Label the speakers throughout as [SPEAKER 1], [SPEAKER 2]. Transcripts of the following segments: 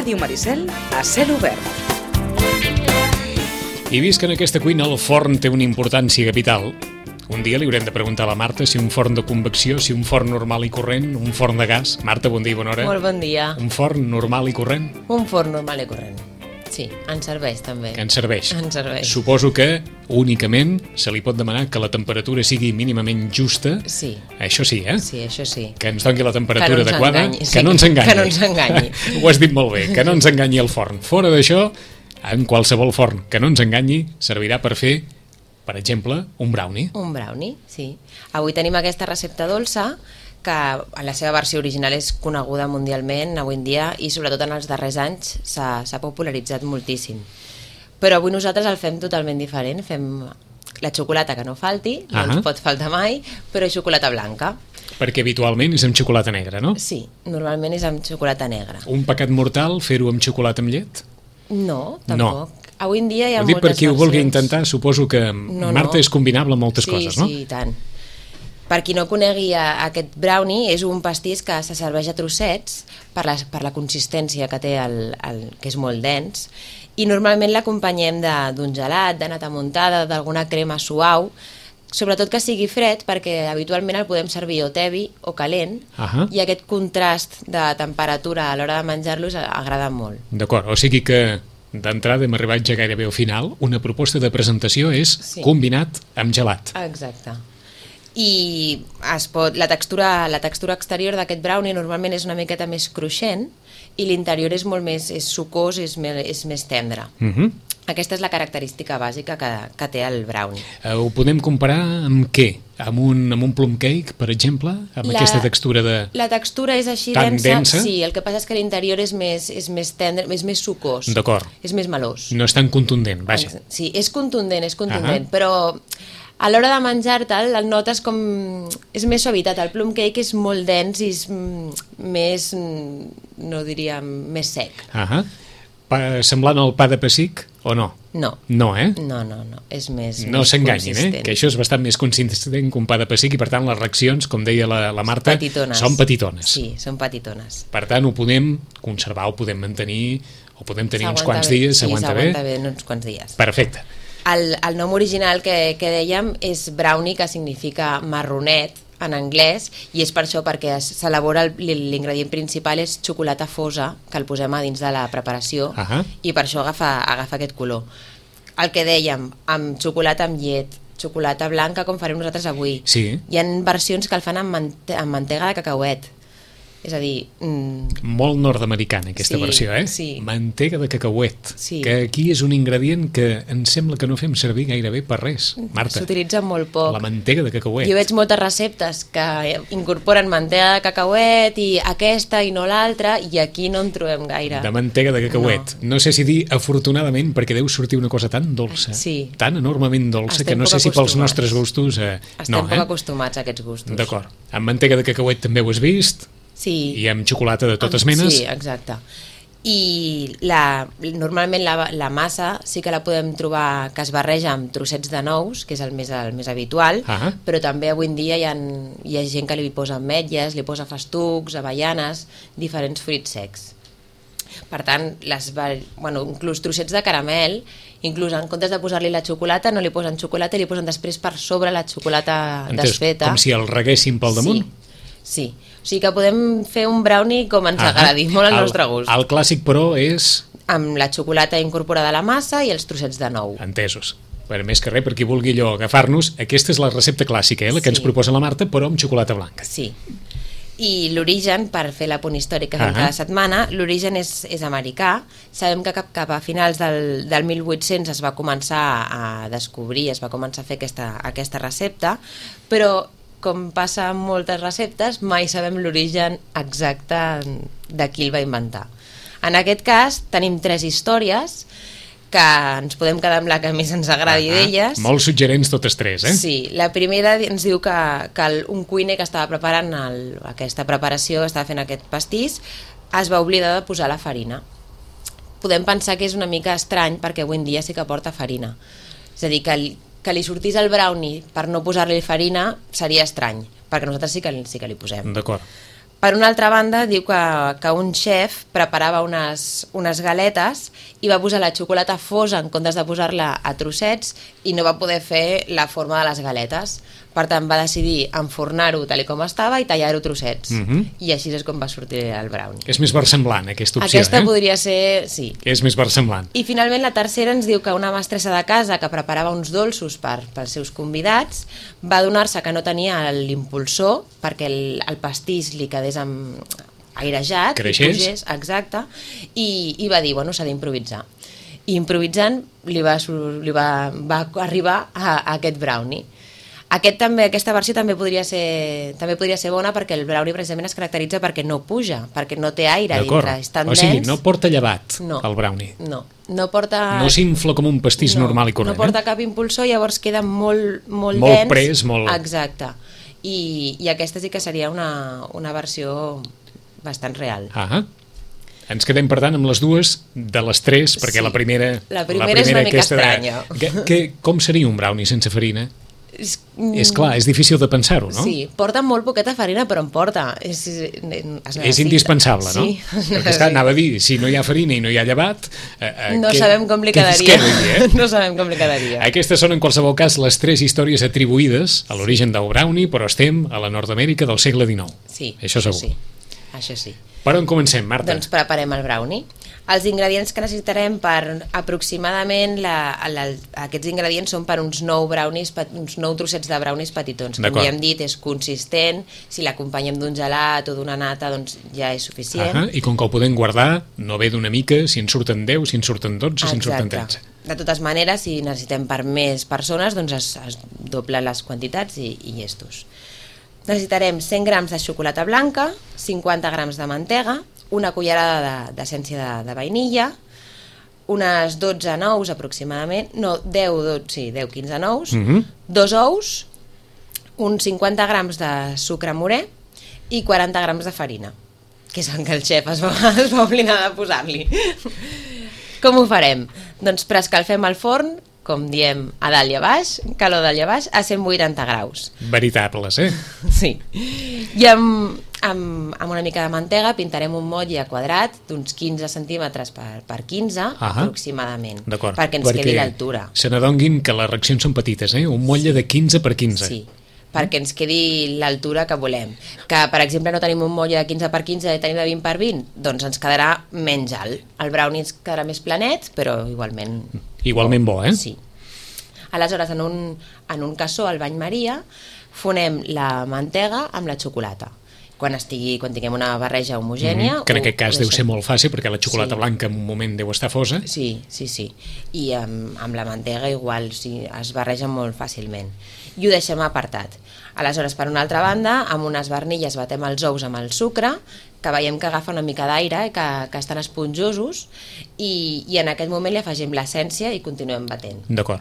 [SPEAKER 1] Ràdio Maricel a cel obert.
[SPEAKER 2] I vist que en aquesta cuina el forn té una importància capital, un dia li haurem de preguntar a la Marta si un forn de convecció, si un forn normal i corrent, un forn de gas. Marta, bon dia i bona hora.
[SPEAKER 3] Molt bon dia.
[SPEAKER 2] Un forn normal i corrent?
[SPEAKER 3] Un forn normal i corrent. Sí, ens serveix també.
[SPEAKER 2] Que ens serveix.
[SPEAKER 3] Ens serveix.
[SPEAKER 2] Suposo que únicament se li pot demanar que la temperatura sigui mínimament justa.
[SPEAKER 3] Sí.
[SPEAKER 2] Això sí, eh?
[SPEAKER 3] Sí, això sí.
[SPEAKER 2] Que ens doni la temperatura
[SPEAKER 3] que no
[SPEAKER 2] adequada.
[SPEAKER 3] Enganyi, sí.
[SPEAKER 2] Que no ens enganyi.
[SPEAKER 3] Que no ens enganyi.
[SPEAKER 2] Ho has dit molt bé, que no ens enganyi el forn. Fora d'això, en qualsevol forn que no ens enganyi, servirà per fer, per exemple, un brownie.
[SPEAKER 3] Un brownie, sí. Avui tenim aquesta recepta dolça que en la seva versió original és coneguda mundialment avui en dia i sobretot en els darrers anys s'ha popularitzat moltíssim. Però avui nosaltres el fem totalment diferent. Fem la xocolata que no falti, no ens pot faltar mai, però és xocolata blanca.
[SPEAKER 2] Perquè habitualment és amb xocolata negra, no?
[SPEAKER 3] Sí, normalment és amb xocolata negra.
[SPEAKER 2] Un pecat mortal fer-ho amb xocolata amb llet?
[SPEAKER 3] No, tampoc.
[SPEAKER 2] No.
[SPEAKER 3] Avui en dia hi ha
[SPEAKER 2] ho dic
[SPEAKER 3] moltes
[SPEAKER 2] per qui ho vulgui
[SPEAKER 3] versions.
[SPEAKER 2] intentar, suposo que Marta és combinable amb moltes coses, no?
[SPEAKER 3] Sí, i tant. Per qui no conegui aquest brownie, és un pastís que se serveix a trossets per la consistència que té, que és molt dens, i normalment l'acompanyem d'un gelat, de nata muntada, d'alguna crema suau, sobretot que sigui fred, perquè habitualment el podem servir o tebi o calent, i aquest contrast de temperatura a l'hora de menjar-los agrada molt.
[SPEAKER 2] D'acord, o sigui que d'entrada hem arribat ja gairebé al final. Una proposta de presentació és combinat amb gelat.
[SPEAKER 3] Exacte. I la textura exterior d'aquest brownie normalment és una miqueta més cruixent i l'interior és molt més sucós, és més tendre. Aquesta és la característica bàsica que té el brownie.
[SPEAKER 2] Ho podem comparar amb què? Amb un plum cake, per exemple? Amb aquesta textura de...
[SPEAKER 3] La textura és així
[SPEAKER 2] densa?
[SPEAKER 3] Sí, el que passa és que l'interior és més tendre, és més sucós.
[SPEAKER 2] D'acord.
[SPEAKER 3] És més melós.
[SPEAKER 2] No és tan contundent, vaja.
[SPEAKER 3] Sí, és contundent, però a l'hora de menjar-te'l el notes com... és més suavitat. El plum cake és molt dens i és més, no diria, més sec.
[SPEAKER 2] Semblant al pa de pessic o no?
[SPEAKER 3] No.
[SPEAKER 2] No, eh?
[SPEAKER 3] No. És més
[SPEAKER 2] no s'enganyin, que això és bastant més consistent que un pa de pessic i per tant les reaccions, com deia la Marta, són petitones.
[SPEAKER 3] Sí, són petitones.
[SPEAKER 2] Per tant ho podem conservar, ho podem mantenir, ho podem tenir uns quants dies, s'aguanta bé.
[SPEAKER 3] Sí, s'aguanta bé uns quants dies.
[SPEAKER 2] Perfecte.
[SPEAKER 3] El nom original que dèiem és brownie, que significa marronet en anglès, i és per això, perquè s'elabora l'ingredient principal és xocolata fosa, que el posem a dins de la preparació, i per això agafa aquest color. El que dèiem, amb xocolata amb llet, xocolata blanca, com farem nosaltres avui.
[SPEAKER 2] Sí.
[SPEAKER 3] Hi ha versions que el fan amb mantega de cacauet. És a dir...
[SPEAKER 2] Molt nord-americana aquesta versió, eh?
[SPEAKER 3] Sí.
[SPEAKER 2] Mantega de cacauet, que aquí és un ingredient que em sembla que no fem servir gairebé per res, Marta.
[SPEAKER 3] S'utilitza molt poc.
[SPEAKER 2] La mantega de cacauet.
[SPEAKER 3] Jo veig moltes receptes que incorporen mantega de cacauet i aquesta i no l'altra, i aquí no en trobem gaire.
[SPEAKER 2] De mantega de cacauet. No sé si dir afortunadament, perquè deu sortir una cosa tan dolça, tan enormement dolça, que no sé si pels nostres gustos...
[SPEAKER 3] Estem poc acostumats a aquests gustos.
[SPEAKER 2] D'acord. Amb mantega de cacauet també ho has vist?
[SPEAKER 3] Sí.
[SPEAKER 2] I amb xocolata de totes menes?
[SPEAKER 3] Sí, exacte. I normalment la massa sí que la podem trobar que es barreja amb trossets de nous, que és el més habitual, però també avui en dia hi ha gent que li posa ametlles, li posa festucs, avellanes, diferents fruits secs. Per tant, inclús trossets de caramel, inclús en comptes de posar-li la xocolata, no li posen xocolata i li posen després per sobre la xocolata desfeta.
[SPEAKER 2] Com si el reguessin pel damunt?
[SPEAKER 3] Sí. O sigui que podem fer un brownie com ens agradi, molt al nostre gust.
[SPEAKER 2] El clàssic, però, és...
[SPEAKER 3] Amb la xocolata incorporada a la massa i els trossets de nou.
[SPEAKER 2] Entesos. Per més que res, per qui vulgui allò agafar-nos, aquesta és la recepta clàssica, la que ens proposa la Marta, però amb xocolata blanca.
[SPEAKER 3] Sí. I l'origen, per fer la punt històric que fem cada setmana, l'origen és americà. Sabem que cap a finals del 1800 es va començar a descobrir, es va començar a fer aquesta recepta, però com passa amb moltes receptes, mai sabem l'origen exacte de qui el va inventar. En aquest cas, tenim 3 històries que ens podem quedar amb la que més ens agradi d'elles.
[SPEAKER 2] Molt suggerents totes 3, eh?
[SPEAKER 3] Sí, la primera ens diu que un cuiner que estava preparant aquesta preparació, estava fent aquest pastís, es va oblidar de posar la farina. Podem pensar que és una mica estrany perquè avui en dia sí que porta farina. És a dir, que li sortís el brownie per no posar-li farina seria estrany, perquè nosaltres sí que li posem.
[SPEAKER 2] D'acord.
[SPEAKER 3] Per una altra banda, diu que un xef preparava unes galetes i va posar la xocolata fosa en comptes de posar-la a trossets i no va poder fer la forma de les galetes. Per tant, va decidir enfornar-ho tal com estava i tallar-ho a trossets. I així és com va sortir el brownie.
[SPEAKER 2] És més versemblant, aquesta opció,
[SPEAKER 3] Aquesta podria ser, sí.
[SPEAKER 2] És més versemblant.
[SPEAKER 3] I finalment la tercera ens diu que una mestressa de casa que preparava uns dolços pels seus convidats va adonar-se que no tenia l'impulsor perquè el pastís li quedés airejat,
[SPEAKER 2] creixés.
[SPEAKER 3] Pugés, exacte, i va dir, bueno, s'ha d'improvisar. I improvisant li va arribar a aquest brownie. Aquesta versió també podria ser bona perquè el brownie precisament es caracteritza perquè no puja, perquè no té aire dintre, és tan dens.
[SPEAKER 2] O sigui, no porta llevat el brownie.
[SPEAKER 3] No porta...
[SPEAKER 2] No s'infla com un pastís normal i corrent.
[SPEAKER 3] No porta cap impulsor, llavors queda molt dens.
[SPEAKER 2] Molt pres, molt...
[SPEAKER 3] Exacte. I aquesta sí que seria una versió bastant real.
[SPEAKER 2] Ens quedem, per tant, amb les dues de les tres, perquè la primera...
[SPEAKER 3] La primera és una mica estranya.
[SPEAKER 2] Com seria un brownie sense farina? És clar, és difícil de pensar-ho, no?
[SPEAKER 3] Sí, porta molt poqueta farina, però en porta. És
[SPEAKER 2] indispensable, no?
[SPEAKER 3] Sí.
[SPEAKER 2] Perquè anava a dir, si no hi ha farina i no hi ha llevat...
[SPEAKER 3] No sabem com li quedaria. No sabem com li quedaria.
[SPEAKER 2] Aquestes són, en qualsevol cas, les tres històries atribuïdes a l'origen del brownie, però estem a la Nord-Amèrica del segle XIX.
[SPEAKER 3] Sí,
[SPEAKER 2] això segur.
[SPEAKER 3] Això sí.
[SPEAKER 2] Per on comencem, Marta?
[SPEAKER 3] Doncs preparem el brownie. Els ingredients que necessitarem per aproximadament... Aquests ingredients són per uns 9 trossets de brownies petitons. Com ja hem dit, és consistent. Si l'acompanyem d'un gelat o d'una nata, doncs ja és suficient.
[SPEAKER 2] I com que ho podem guardar, no ve d'una mica, si en surten 10, si en surten 12, si en surten 13.
[SPEAKER 3] De totes maneres, si necessitem per més persones, doncs es doblen les quantitats i llestos. Necessitarem 100 grams de xocolata blanca, 50 grams de mantega, una cullerada d'essència de vainilla, unes 12 nous aproximadament, 10-15 nous, 2 ous, uns 50 grams de sucre morè i 40 grams de farina, que és el que el xef es va oblidar de posar-li. Com ho farem? Doncs preescalfem el forn, com diem, a dalt i a baix, calor dalt i a baix, a 180 graus.
[SPEAKER 2] Veritables,
[SPEAKER 3] Sí. I amb una mica de mantega pintarem un motlle quadrat d'uns 15 centímetres per 15, aproximadament, perquè ens quedi l'altura.
[SPEAKER 2] Se n'adonguin que les reaccions són petites, un motlle de 15 per 15.
[SPEAKER 3] Sí, perquè ens quedi l'altura que volem. Que, per exemple, no tenim un motlle de 15 per 15 i tenim de 20 per 20, doncs ens quedarà menys alt. El brownie ens quedarà més planet, però igualment...
[SPEAKER 2] Igualment bo,
[SPEAKER 3] Sí. Aleshores, en un cassó al bany maria, fonem la mantega amb la xocolata. Quan tinguem una barreja homogènia...
[SPEAKER 2] Que en aquest cas deu ser molt fàcil, perquè la xocolata blanca en un moment deu estar fosa.
[SPEAKER 3] Sí. I amb la mantega igual, es barreja molt fàcilment. I ho deixem apartat. Aleshores, per una altra banda, amb unes barnilles batem els ous amb el sucre, que veiem que agafa una mica d'aire, que estan esponjosos, i en aquest moment li afegim l'essència i continuem batent.
[SPEAKER 2] D'acord.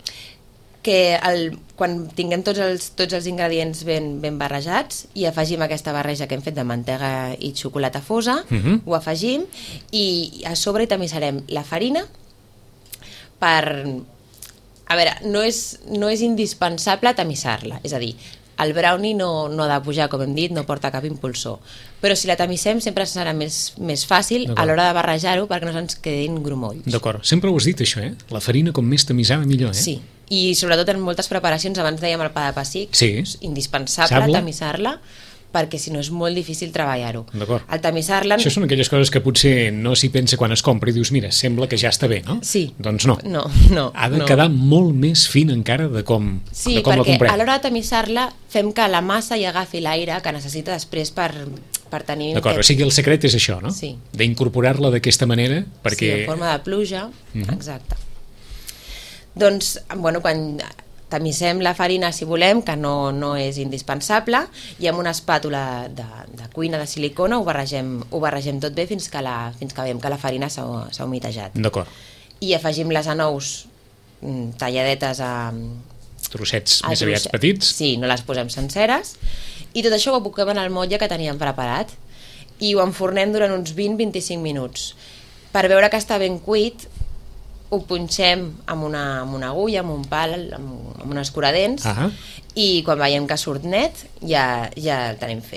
[SPEAKER 3] Quan tinguem tots els ingredients ben barrejats i afegim aquesta barreja que hem fet de mantega i xocolata fosa, ho afegim i a sobre hi tamissarem la farina per... A veure, no és indispensable tamissar-la, és a dir, el brownie no ha de pujar, com hem dit, no porta cap impulsor, però si la tamissem sempre serà més fàcil a l'hora de barrejar-ho perquè no se'ns quedin grumolls.
[SPEAKER 2] D'acord, sempre ho has dit això, La farina com més tamissada millor,
[SPEAKER 3] Sí, i sobretot en moltes preparacions, abans dèiem el pa de pessic, és indispensable tamissar-la perquè si no és molt difícil treballar-ho.
[SPEAKER 2] D'acord.
[SPEAKER 3] Al tamissar-la...
[SPEAKER 2] Això són aquelles coses que potser no s'hi pensa quan es compra i dius, mira, sembla que ja està bé, no?
[SPEAKER 3] Sí.
[SPEAKER 2] Doncs no.
[SPEAKER 3] No.
[SPEAKER 2] Ha de quedar molt més fin encara de com la comprem.
[SPEAKER 3] Sí, perquè a l'hora de tamissar-la fem que la massa hi agafi l'aire que necessita després per tenir...
[SPEAKER 2] D'acord, o sigui, el secret és això, no?
[SPEAKER 3] Sí.
[SPEAKER 2] D'incorporar-la d'aquesta manera perquè...
[SPEAKER 3] Sí, en forma de pluja, exacte. Doncs, bueno, quan... tamissem la farina si volem, que no és indispensable, i amb una espàtula de cuina de silicona ho barregem tot bé fins que veiem que la farina s'ha humitejat.
[SPEAKER 2] D'acord.
[SPEAKER 3] I afegim les anous talladetes a...
[SPEAKER 2] trossets més aviat petits.
[SPEAKER 3] Sí, no les posem senceres. I tot això ho aboquem en el motlle que teníem preparat i ho enfornem durant uns 20-25 minuts. Per veure que està ben cuit, ho punxem amb una agulla, amb un pal, amb un escuradents, i quan veiem que surt net ja el tenim fet.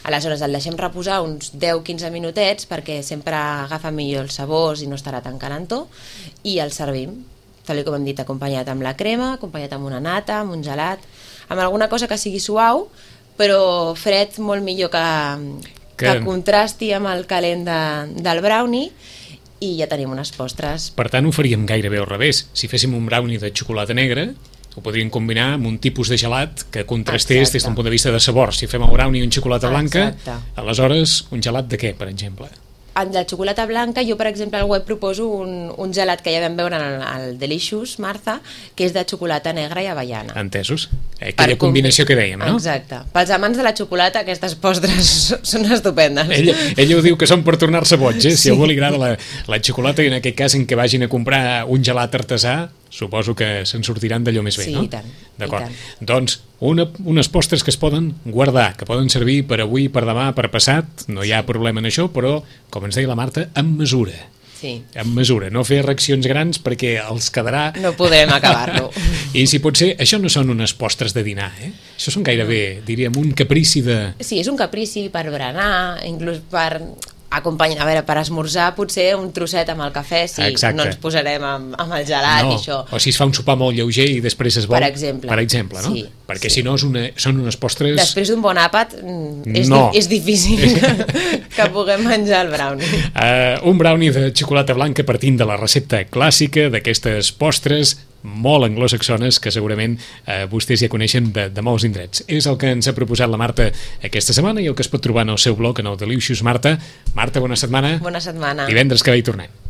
[SPEAKER 3] Aleshores el deixem reposar uns 10-15 minutets perquè sempre agafa millor els sabors i no estarà tan calentó, i el servim, tal com hem dit, acompanyat amb la crema, acompanyat amb una nata, amb un gelat, amb alguna cosa que sigui suau, però fred molt millor que contrasti amb el calent del brownie, i ja tenim unes postres.
[SPEAKER 2] Per tant, ho faríem gairebé al revés. Si féssim un brownie de xocolata negra, ho podríem combinar amb un tipus de gelat que contrastés des d'un punt de vista de sabor. Si fem el brownie i un xocolata blanca, aleshores un gelat de què, per exemple?
[SPEAKER 3] En la xocolata blanca, jo, per exemple, al web proposo un gelat que ja vam veure al Delicious, Martha, que és de xocolata negra i avellana.
[SPEAKER 2] Entesos? Aquella combinació que dèiem, no?
[SPEAKER 3] Exacte. Pels amants de la xocolata, aquestes postres són estupendes.
[SPEAKER 2] Ella ho diu que són per tornar-se boig, eh? Si a algú li agrada la xocolata, i en aquest cas en què vagin a comprar un gelat artesà, suposo que se'n sortiran d'allò més bé, no?
[SPEAKER 3] Sí, i tant.
[SPEAKER 2] D'acord. Doncs, unes postres que es poden guardar, que poden servir per avui, per demà, per passat, no hi ha problema en això, però, com ens deia la Marta, amb mesura.
[SPEAKER 3] Sí.
[SPEAKER 2] Amb mesura, no fer reaccions grans perquè els quedarà...
[SPEAKER 3] No podrem acabar-lo.
[SPEAKER 2] I si pot ser, això no són unes postres de dinar, eh? Això són gairebé, diríem, un caprici de...
[SPEAKER 3] Sí, és un caprici per berenar, inclús per... acompanyar, a veure, per esmorzar potser un trosset amb el cafè, si no ens posarem amb el gelat i això.
[SPEAKER 2] O si es fa un sopar molt lleuger i després es vol...
[SPEAKER 3] Per exemple,
[SPEAKER 2] no?
[SPEAKER 3] Sí,
[SPEAKER 2] perquè si no són unes postres...
[SPEAKER 3] Després d'un bon àpat és difícil que puguem menjar el brownie.
[SPEAKER 2] Un brownie de xocolata blanca partint de la recepta clàssica d'aquestes postres molt anglosaxones que segurament vostès ja coneixen de molts indrets. És el que ens ha proposat la Marta aquesta setmana i el que es pot trobar en el seu blog, en el Delicious Marta. Marta, bona setmana.
[SPEAKER 3] Bona setmana.
[SPEAKER 2] Divendres que ve hi tornem.